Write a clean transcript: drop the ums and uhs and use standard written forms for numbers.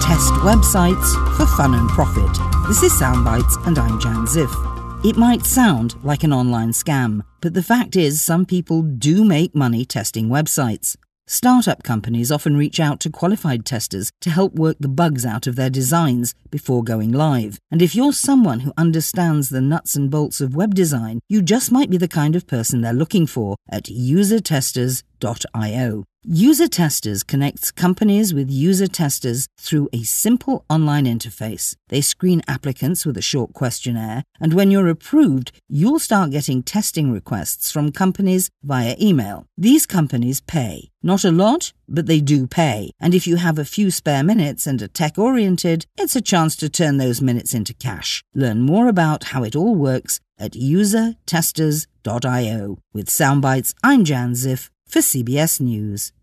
test websites for fun and profit. This is Soundbites and I'm Jan Ziff. It might sound like an online scam, but the fact is some people do make money testing websites. Startup companies often reach out to qualified testers to help work the bugs out of their designs before going live. And if you're someone who understands the nuts and bolts of web design, you just might be the kind of person they're looking for at usertesters.io. User Testers connects companies with user testers through a simple online interface. They screen applicants with a short questionnaire, and when you're approved, you'll start getting testing requests from companies via email. These companies pay. Not a lot, but they do pay. And if you have a few spare minutes and are tech-oriented, it's a chance to turn those minutes into cash. Learn more about how it all works at usertesters.io. With Soundbites, I'm Jan Ziff for CBS News.